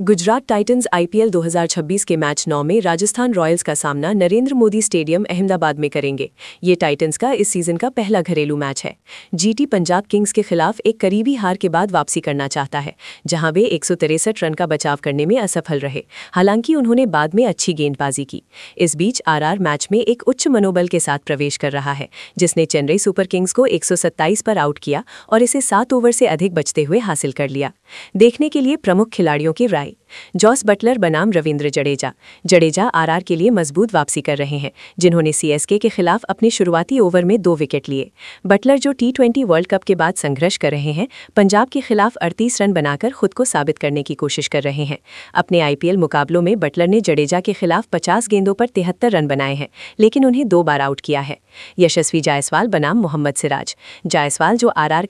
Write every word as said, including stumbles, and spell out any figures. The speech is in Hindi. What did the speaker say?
गुजरात टाइटंस आईपीएल दो हज़ार छब्बीस के मैच नौ में राजस्थान रॉयल्स का सामना नरेंद्र मोदी स्टेडियम अहमदाबाद में करेंगे। ये टाइटंस का इस सीजन का पहला घरेलू मैच है। जीटी पंजाब किंग्स के खिलाफ एक करीबी हार के बाद वापसी करना चाहता है, जहां वे एक सौ तिरसठ रन का बचाव करने में असफल रहे। हालांकि उन्होंने बाद में अच्छी गेंदबाजी की। इस बीच आरआर मैच में एक उच्च मनोबल के साथ प्रवेश कर रहा है, जिसने चेन्नई सुपर किंग्स को एक सौ सत्ताईस पर आउट किया और इसे सात ओवर से अधिक बचते हुए हासिल कर लिया। देखने के लिए प्रमुख खिलाड़ियों की राय। जॉस बटलर बनाम रविंद्र जडेजा। जडेजा आरआर के लिए मजबूत वापसी कर रहे हैं, जिन्होंने सीएसके के खिलाफ अपने शुरुआती ओवर में दो विकेट लिए। बटलर, जो टी ट्वेंटी वर्ल्ड कप के बाद संघर्ष कर रहे हैं, पंजाब के खिलाफ अड़तीस रन बनाकर खुद को साबित करने की कोशिश कर रहे हैं। अपने आईपीएल मुकाबलों में बटलर ने जडेजा के खिलाफ पचास गेंदों पर तिहत्तर रन बनाए हैं, लेकिन उन्हें दो बार आउट किया है। यशस्वी जायसवाल बनाम मोहम्मद सिराज। जायसवाल, जो आरआर